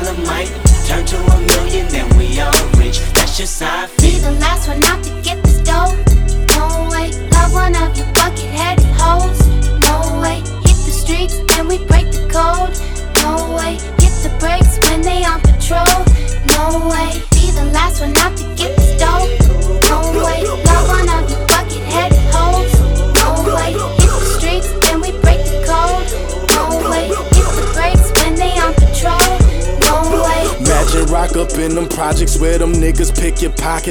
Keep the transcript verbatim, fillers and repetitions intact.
dollar might turn to a million, then we all rich. That's just how I feel. Be the last one out to get this dough. No way, love one of you bucket-headed hoes. No way, hit the streets and we break the code. No way, hit the brakes when they on patrol. No way, be the last one out to get this dough. No way, love one of you bucket-headed hoes. No way, hit the streets and we break the code. No way, hit the brakes when they on patrol. No way. Imagine rock up in them projects where them niggas pick your pocket.